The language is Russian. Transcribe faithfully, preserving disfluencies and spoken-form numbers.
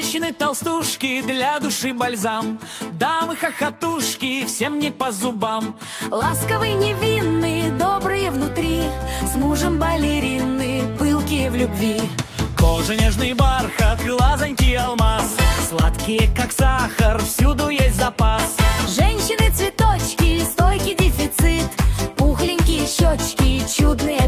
Женщины-толстушки, для души бальзам, дамы-хохотушки, всем не по зубам. Ласковые, невинные, добрые внутри, с мужем балерины, пылкие в любви. Кожа нежный бархат, глазонький алмаз, сладкие как сахар, всюду есть запас. Женщины-цветочки, стойкий дефицит, пухленькие щечки, чудные